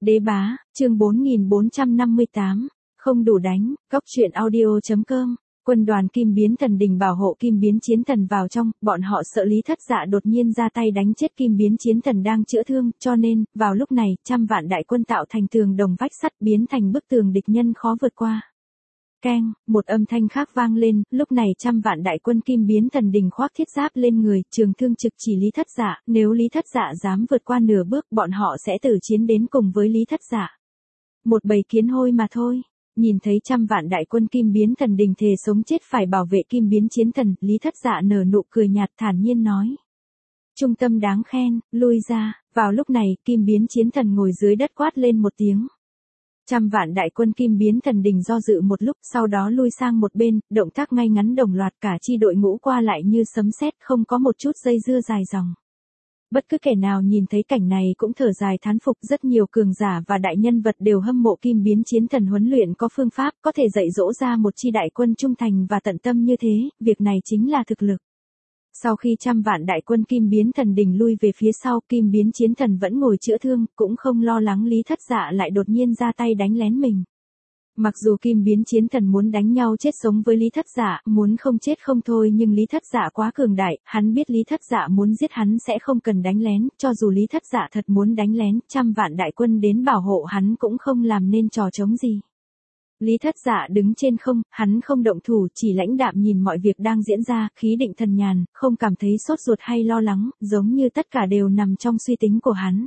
Đế bá, chương 4458, không đủ đánh, góc truyện audio.com. Quân đoàn Kim Biến Thần Đình bảo hộ Kim Biến Chiến Thần vào trong, bọn họ sợ Lý Thất Dạ đột nhiên ra tay đánh chết Kim Biến Chiến Thần đang chữa thương, cho nên, vào lúc này, trăm vạn đại quân tạo thành tường đồng vách sắt biến thành bức tường địch nhân khó vượt qua. Keng, một âm thanh khác vang lên, lúc này trăm vạn đại quân Kim Biến Thần Đình khoác thiết giáp lên người, trường thương trực chỉ Lý Thất Dạ, nếu Lý Thất Dạ dám vượt qua nửa bước, bọn họ sẽ tử chiến đến cùng với Lý Thất Dạ. Một bầy kiến hôi mà thôi. Nhìn thấy trăm vạn đại quân Kim Biến Thần Đình thề sống chết phải bảo vệ Kim Biến Chiến Thần, Lý Thất Dạ nở nụ cười nhạt thản nhiên nói. Trung tâm đáng khen, lui ra, vào lúc này, Kim Biến Chiến Thần ngồi dưới đất quát lên một tiếng. Trăm vạn đại quân Kim Biến Thần Đình do dự một lúc, sau đó lui sang một bên, động tác ngay ngắn đồng loạt cả chi đội ngũ qua lại như sấm sét, không có một chút dây dưa dài dòng. Bất cứ kẻ nào nhìn thấy cảnh này cũng thở dài thán phục, rất nhiều cường giả và đại nhân vật đều hâm mộ Kim Biến Chiến Thần huấn luyện có phương pháp, có thể dạy dỗ ra một chi đại quân trung thành và tận tâm như thế, việc này chính là thực lực. Sau khi trăm vạn đại quân Kim Biến Thần Đình lui về phía sau, Kim Biến Chiến Thần vẫn ngồi chữa thương, cũng không lo lắng Lý Thất Dạ lại đột nhiên ra tay đánh lén mình. Mặc dù Kim Biến Chiến Thần muốn đánh nhau chết sống với Lý Thất Dạ, muốn không chết không thôi, nhưng Lý Thất Dạ quá cường đại, hắn biết Lý Thất Dạ muốn giết hắn sẽ không cần đánh lén, cho dù Lý Thất Dạ thật muốn đánh lén, trăm vạn đại quân đến bảo hộ hắn cũng không làm nên trò trống gì. Lý Thất Dạ đứng trên không, hắn không động thủ, chỉ lãnh đạm nhìn mọi việc đang diễn ra, khí định thần nhàn, không cảm thấy sốt ruột hay lo lắng, giống như tất cả đều nằm trong suy tính của hắn.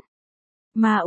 Ma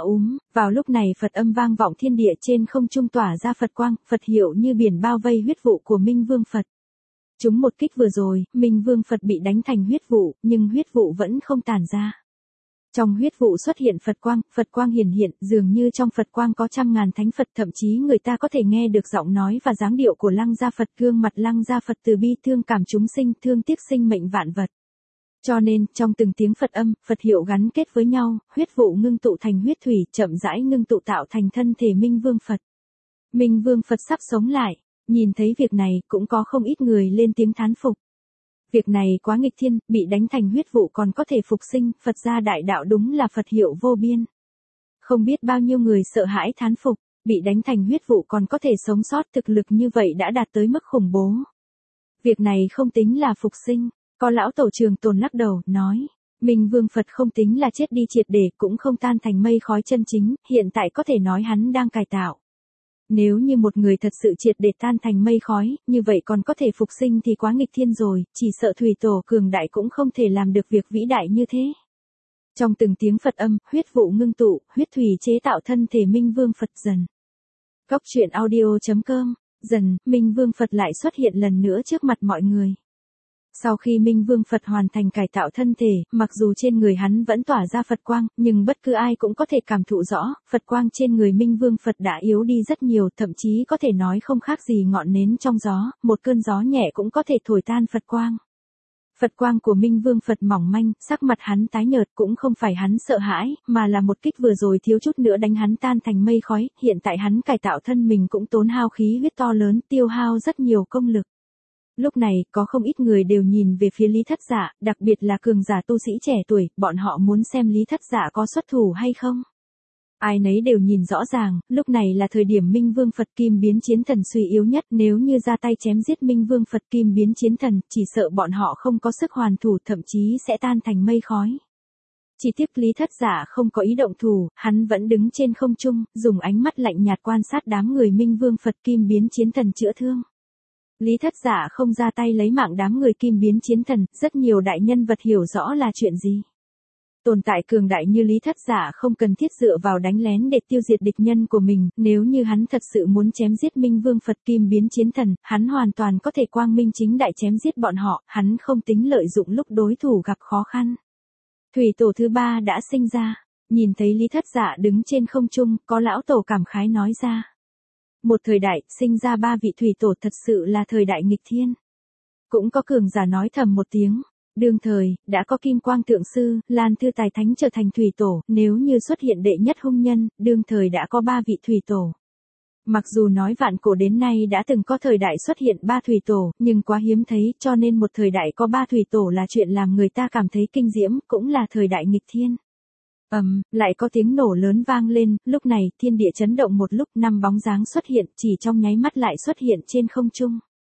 vào lúc này Phật âm vang vọng thiên địa, trên không trung tỏa ra Phật quang, Phật hiệu như biển bao vây huyết vụ của Minh Vương Phật. Chúng một kích vừa rồi, Minh Vương Phật bị đánh thành huyết vụ, nhưng huyết vụ vẫn không tàn ra. Trong huyết vụ xuất hiện Phật quang hiển hiện, dường như trong Phật quang có trăm ngàn thánh Phật, thậm chí người ta có thể nghe được giọng nói và dáng điệu của Lăng Gia Phật, gương mặt Lăng Gia Phật từ bi thương cảm chúng sinh, thương tiếc sinh mệnh vạn vật. Cho nên, trong từng tiếng Phật âm, Phật hiệu gắn kết với nhau, huyết vụ ngưng tụ thành huyết thủy, chậm rãi ngưng tụ tạo thành thân thể Minh Vương Phật. Minh Vương Phật sắp sống lại, nhìn thấy việc này, cũng có không ít người lên tiếng thán phục. Việc này quá nghịch thiên, bị đánh thành huyết vụ còn có thể phục sinh, Phật gia đại đạo đúng là Phật hiệu vô biên. Không biết bao nhiêu người sợ hãi thán phục, bị đánh thành huyết vụ còn có thể sống sót, thực lực như vậy đã đạt tới mức khủng bố. Việc này không tính là phục sinh. Có lão tổ Trường Tồn lắc đầu, nói, Minh Vương Phật không tính là chết đi triệt để, cũng không tan thành mây khói chân chính, hiện tại có thể nói hắn đang cải tạo. Nếu như một người thật sự triệt để tan thành mây khói, như vậy còn có thể phục sinh thì quá nghịch thiên rồi, chỉ sợ thủy tổ cường đại cũng không thể làm được việc vĩ đại như thế. Trong từng tiếng Phật âm, huyết vụ ngưng tụ, huyết thủy chế tạo thân thể Minh Vương Phật dần. Góc truyện audio.com, dần, Minh Vương Phật lại xuất hiện lần nữa trước mặt mọi người. Sau khi Minh Vương Phật hoàn thành cải tạo thân thể, mặc dù trên người hắn vẫn tỏa ra Phật quang, nhưng bất cứ ai cũng có thể cảm thụ rõ, Phật quang trên người Minh Vương Phật đã yếu đi rất nhiều, thậm chí có thể nói không khác gì ngọn nến trong gió, một cơn gió nhẹ cũng có thể thổi tan Phật quang. Phật quang của Minh Vương Phật mỏng manh, sắc mặt hắn tái nhợt, cũng không phải hắn sợ hãi, mà là một kích vừa rồi thiếu chút nữa đánh hắn tan thành mây khói, hiện tại hắn cải tạo thân mình cũng tốn hao khí huyết to lớn, tiêu hao rất nhiều công lực. Lúc này, có không ít người đều nhìn về phía Lý Thất Dạ, đặc biệt là cường giả tu sĩ trẻ tuổi, bọn họ muốn xem Lý Thất Dạ có xuất thủ hay không. Ai nấy đều nhìn rõ ràng, lúc này là thời điểm Minh Vương Phật Kim Biến Chiến Thần suy yếu nhất, nếu như ra tay chém giết Minh Vương Phật Kim Biến Chiến Thần, chỉ sợ bọn họ không có sức hoàn thủ, thậm chí sẽ tan thành mây khói. Chỉ tiếc Lý Thất Dạ không có ý động thủ, hắn vẫn đứng trên không trung, dùng ánh mắt lạnh nhạt quan sát đám người Minh Vương Phật Kim Biến Chiến Thần chữa thương. Lý Thất Dạ không ra tay lấy mạng đám người Kim Biến Chiến Thần, rất nhiều đại nhân vật hiểu rõ là chuyện gì. Tồn tại cường đại như Lý Thất Dạ không cần thiết dựa vào đánh lén để tiêu diệt địch nhân của mình, nếu như hắn thật sự muốn chém giết Minh Vương Phật Kim Biến Chiến Thần, hắn hoàn toàn có thể quang minh chính đại chém giết bọn họ, hắn không tính lợi dụng lúc đối thủ gặp khó khăn. Thủy tổ thứ ba đã sinh ra, nhìn thấy Lý Thất Dạ đứng trên không trung, có lão tổ cảm khái nói ra. Một thời đại, sinh ra ba vị thủy tổ thật sự là thời đại nghịch thiên. Cũng có cường giả nói thầm một tiếng. Đương thời, đã có Kim Quang Tượng Sư, Lan Thư Tài Thánh trở thành thủy tổ, nếu như xuất hiện đệ nhất hung nhân, đương thời đã có ba vị thủy tổ. Mặc dù nói vạn cổ đến nay đã từng có thời đại xuất hiện ba thủy tổ, nhưng quá hiếm thấy, cho nên một thời đại có ba thủy tổ là chuyện làm người ta cảm thấy kinh diễm, cũng là thời đại nghịch thiên. Lại có tiếng nổ lớn vang lên, lúc này thiên địa chấn động một lúc, 5 bóng dáng xuất hiện, chỉ trong nháy mắt lại xuất hiện trên không trung.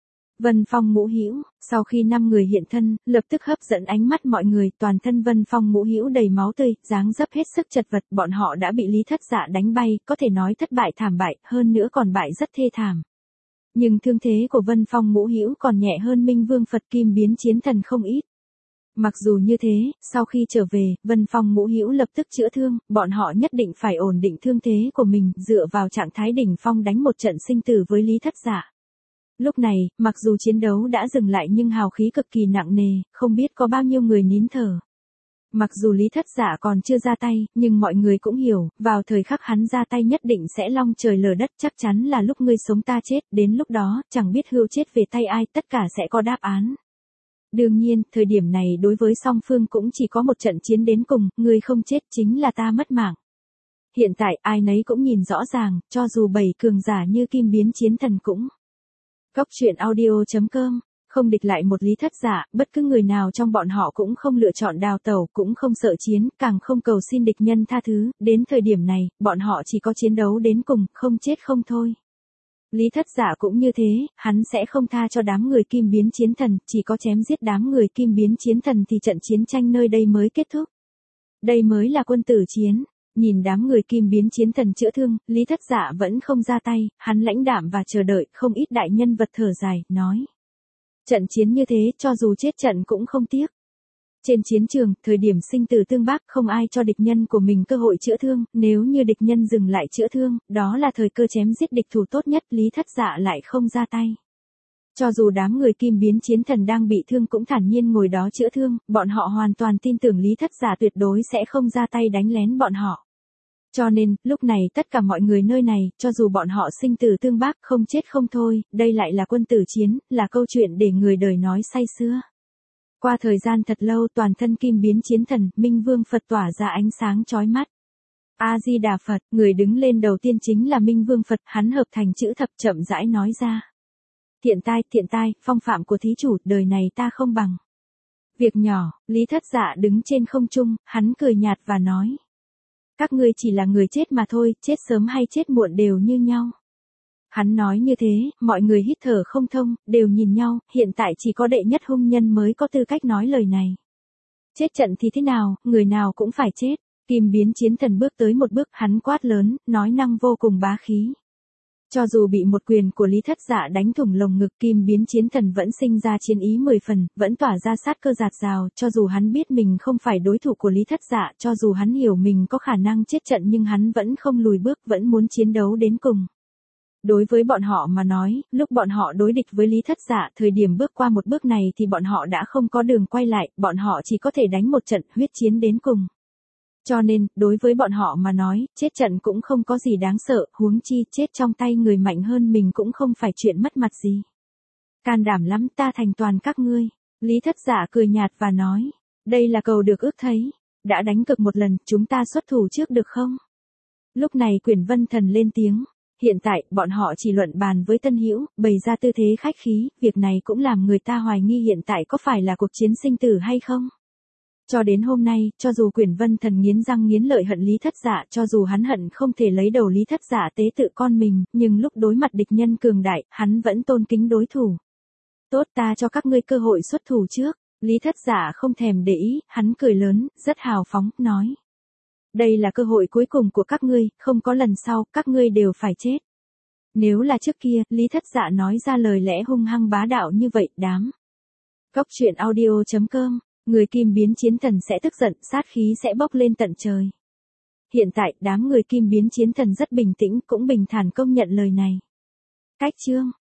Vân Phong Ngũ Hữu, sau khi 5 người hiện thân, lập tức hấp dẫn ánh mắt mọi người, toàn thân Vân Phong Ngũ Hữu đầy máu tươi, dáng dấp hết sức chật vật, bọn họ đã bị Lý Thất Dạ đánh bay, có thể nói thất bại thảm bại, hơn nữa còn bại rất thê thảm. Nhưng thương thế của Vân Phong Ngũ Hữu còn nhẹ hơn Minh Vương Phật Kim Biến Chiến Thần không ít. Mặc dù như thế, sau khi trở về, Vân Phong Ngũ Hữu lập tức chữa thương, bọn họ nhất định phải ổn định thương thế của mình, dựa vào trạng thái đỉnh phong đánh một trận sinh tử với Lý Thất Dạ. Lúc này, mặc dù chiến đấu đã dừng lại nhưng hào khí cực kỳ nặng nề, không biết có bao nhiêu người nín thở. Mặc dù Lý Thất Dạ còn chưa ra tay, nhưng mọi người cũng hiểu, vào thời khắc hắn ra tay nhất định sẽ long trời lở đất, chắc chắn là lúc ngươi sống ta chết, đến lúc đó, chẳng biết hưu chết về tay ai, tất cả sẽ có đáp án. Đương nhiên, thời điểm này đối với song phương cũng chỉ có một trận chiến đến cùng, ngươi không chết chính là ta mất mạng. Hiện tại ai nấy cũng nhìn rõ ràng, cho dù 7 cường giả như Kim Biến Chiến Thần cũng. Cốc truyện audio.com, không địch lại một Lý Thất Dạ, bất cứ người nào trong bọn họ cũng không lựa chọn đào tẩu, cũng không sợ chiến, càng không cầu xin địch nhân tha thứ, đến thời điểm này, bọn họ chỉ có chiến đấu đến cùng, không chết không thôi. Lý Thất Dạ cũng như thế, hắn sẽ không tha cho đám người Kim Biến Chiến Thần, chỉ có chém giết đám người Kim Biến Chiến Thần thì trận chiến tranh nơi đây mới kết thúc. Đây mới là quân tử chiến. Nhìn đám người Kim Biến Chiến Thần chữa thương, Lý Thất Dạ vẫn không ra tay, hắn lãnh đạm và chờ đợi, không ít đại nhân vật thở dài, nói. Trận chiến như thế, cho dù chết trận cũng không tiếc. Trên chiến trường, thời điểm sinh tử tương bác, không ai cho địch nhân của mình cơ hội chữa thương, nếu như địch nhân dừng lại chữa thương, đó là thời cơ chém giết địch thủ tốt nhất, Lý Thất Dạ lại không ra tay. Cho dù đám người Kim Biến Chiến Thần đang bị thương cũng thản nhiên ngồi đó chữa thương, bọn họ hoàn toàn tin tưởng Lý Thất Dạ tuyệt đối sẽ không ra tay đánh lén bọn họ. Cho nên, lúc này tất cả mọi người nơi này, cho dù bọn họ sinh tử tương bác không chết không thôi, đây lại là quân tử chiến, là câu chuyện để người đời nói say sưa. Qua thời gian thật lâu toàn thân Kim Biến Chiến Thần, Minh Vương Phật tỏa ra ánh sáng chói mắt. A-di-đà Phật, người đứng lên đầu tiên chính là Minh Vương Phật, hắn hợp thành chữ thập chậm rãi nói ra. Thiện tai, phong phạm của thí chủ, đời này ta không bằng. Việc nhỏ, Lý Thất Dạ đứng trên không trung, hắn cười nhạt và nói. Các ngươi chỉ là người chết mà thôi, chết sớm hay chết muộn đều như nhau. Hắn nói như thế, mọi người hít thở không thông, đều nhìn nhau, hiện tại chỉ có đệ nhất hung nhân mới có tư cách nói lời này. Chết trận thì thế nào, người nào cũng phải chết. Kim Biến Chiến Thần bước tới một bước, hắn quát lớn, nói năng vô cùng bá khí. Cho dù bị một quyền của Lý Thất Dạ đánh thủng lồng ngực, Kim Biến Chiến Thần vẫn sinh ra chiến ý 10 phần, vẫn tỏa ra sát cơ dạt dào, cho dù hắn biết mình không phải đối thủ của Lý Thất Dạ, cho dù hắn hiểu mình có khả năng chết trận nhưng hắn vẫn không lùi bước, vẫn muốn chiến đấu đến cùng. Đối với bọn họ mà nói, lúc bọn họ đối địch với Lý Thất Dạ, thời điểm bước qua một bước này thì bọn họ đã không có đường quay lại, bọn họ chỉ có thể đánh một trận huyết chiến đến cùng. Cho nên, đối với bọn họ mà nói, chết trận cũng không có gì đáng sợ, huống chi chết trong tay người mạnh hơn mình cũng không phải chuyện mất mặt gì. Can đảm lắm, ta thành toàn các ngươi. Lý Thất Dạ cười nhạt và nói, đây là cầu được ước thấy. Đã đánh cực một lần, chúng ta xuất thủ trước được không? Lúc này Quyển Vân Thần lên tiếng. Hiện tại, bọn họ chỉ luận bàn với Tân Hữu, bày ra tư thế khách khí, việc này cũng làm người ta hoài nghi hiện tại có phải là cuộc chiến sinh tử hay không? Cho đến hôm nay, cho dù Quyển Vân Thần nghiến răng nghiến lợi hận Lý Thất Dạ, cho dù hắn hận không thể lấy đầu Lý Thất Dạ tế tự con mình, nhưng lúc đối mặt địch nhân cường đại, hắn vẫn tôn kính đối thủ. Tốt, ta cho các ngươi cơ hội xuất thủ trước. Lý Thất Dạ không thèm để ý, hắn cười lớn, rất hào phóng, nói. Đây là cơ hội cuối cùng của các ngươi, không có lần sau, các ngươi đều phải chết. Nếu là trước kia, Lý Thất Dạ nói ra lời lẽ hung hăng bá đạo như vậy, đám. Cốc truyện audio.com, người Kim Biến Chiến Thần sẽ tức giận, sát khí sẽ bốc lên tận trời. Hiện tại, đám người Kim Biến Chiến Thần rất bình tĩnh, cũng bình thản công nhận lời này. Cách chương.